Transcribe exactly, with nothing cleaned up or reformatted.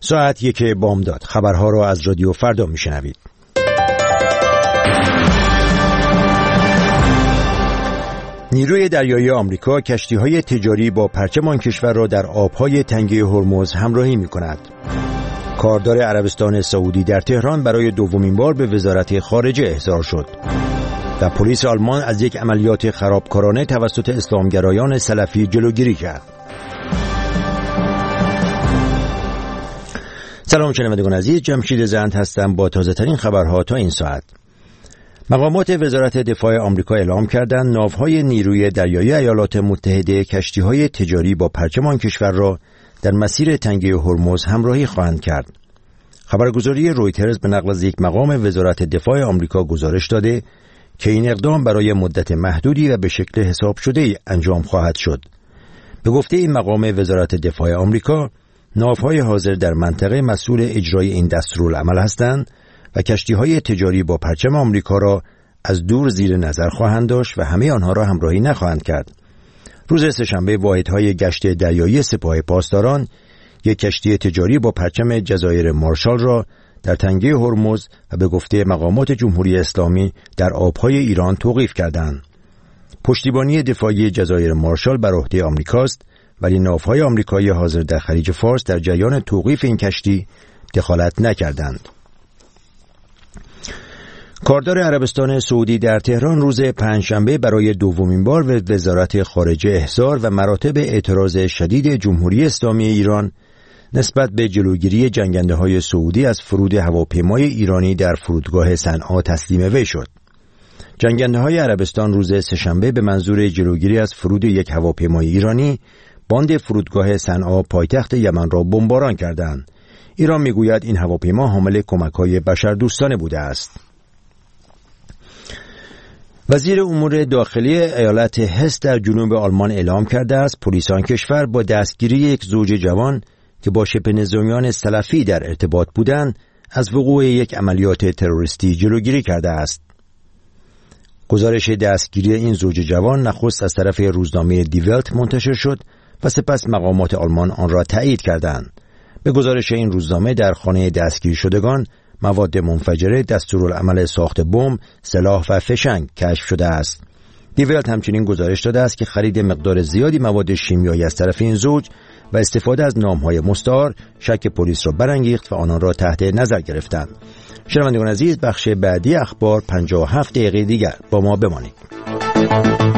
ساعت یک بامداد. خبرها را از رادیو فردا میشنوید. نیروی دریایی آمریکا کشتی‌های تجاری با پرچم آن کشور را در آب‌های تنگه هرمز همراهی می‌کند. کاردار عربستان سعودی در تهران برای دومین بار به وزارت خارجه احضار شد. و پلیس آلمان از یک عملیات خرابکارانه توسط اسلامگرایان سلفی جلوگیری کرد. سلام شنوندگان عزیز، جمشید زند هستم با تازه‌ترین خبرها تا این ساعت. مقامات وزارت دفاع آمریکا اعلام کردند ناوهای نیروی دریایی ایالات متحده کشتی‌های تجاری با پرچم آن کشور را در مسیر تنگه هرمز همراهی خواهند کرد. خبرگزاری رویترز به نقل از یک مقام وزارت دفاع آمریکا گزارش داده که این اقدام برای مدت محدودی و به شکل حساب شده انجام خواهد شد. به گفته این مقام وزارت دفاع آمریکا، ناوهای حاضر در منطقه مسئول اجرای این دستورالعمل هستند و کشتی‌های تجاری با پرچم آمریکا را از دور زیر نظر خواهند داشت و همه آنها را همراهی نخواهند کرد. روز سه‌شنبه واحدهای گشت دریایی سپاه پاسداران یک کشتی تجاری با پرچم جزایر مارشال را در تنگه هرمز و به گفته مقامات جمهوری اسلامی در آبهای ایران توقیف کردند. پشتیبانی دفاعی جزایر مارشال بر عهده آمریکاست، ولی ناوهای آمریکایی حاضر در خلیج فارس در جریان توقیف این کشتی دخالت نکردند. کاردار عربستان سعودی در تهران روز پنجشنبه برای دومین بار به وزارت خارجه احضار و مراتب اعتراض شدید جمهوری اسلامی ایران نسبت به جلوگیری جنگنده‌های سعودی از فرود هواپیمای ایرانی در فرودگاه صنعا تسلیم وی شد. جنگنده‌های عربستان روز سه‌شنبه به منظور جلوگیری از فرود یک هواپیمای ایرانی باند فرودگاه صنعا پایتخت یمن را بمباران کردند. ایران میگوید این هواپیما حامل کمک‌های بشردوستانه بوده است. وزیر امور داخلی ایالت هس در جنوب آلمان اعلام کرده است پلیس آن کشور با دستگیری یک زوج جوان که با شبه نظامیان سلفی در ارتباط بودند از وقوع یک عملیات تروریستی جلوگیری کرده است. گزارش دستگیری این زوج جوان نخست از طرف روزنامه دی ولت منتشر شد و سپس مقامات آلمان آن را تایید کردند. به گزارش این روزنامه در خانه دستگیر شدگان مواد منفجره، دستورالعمل ساخت بمب، سلاح و فشنگ کشف شده است. دی ولت همچنین گزارش داده است که خرید مقدار زیادی مواد شیمیایی از طرف این زوج و استفاده از نام‌های مستعار شک پلیس را برانگیخت و آنان را تحت نظر گرفتند. شنوندگان عزیز، بخش بعدی اخبار پنجاه و هفت دقیقه دیگر با ما بمانید.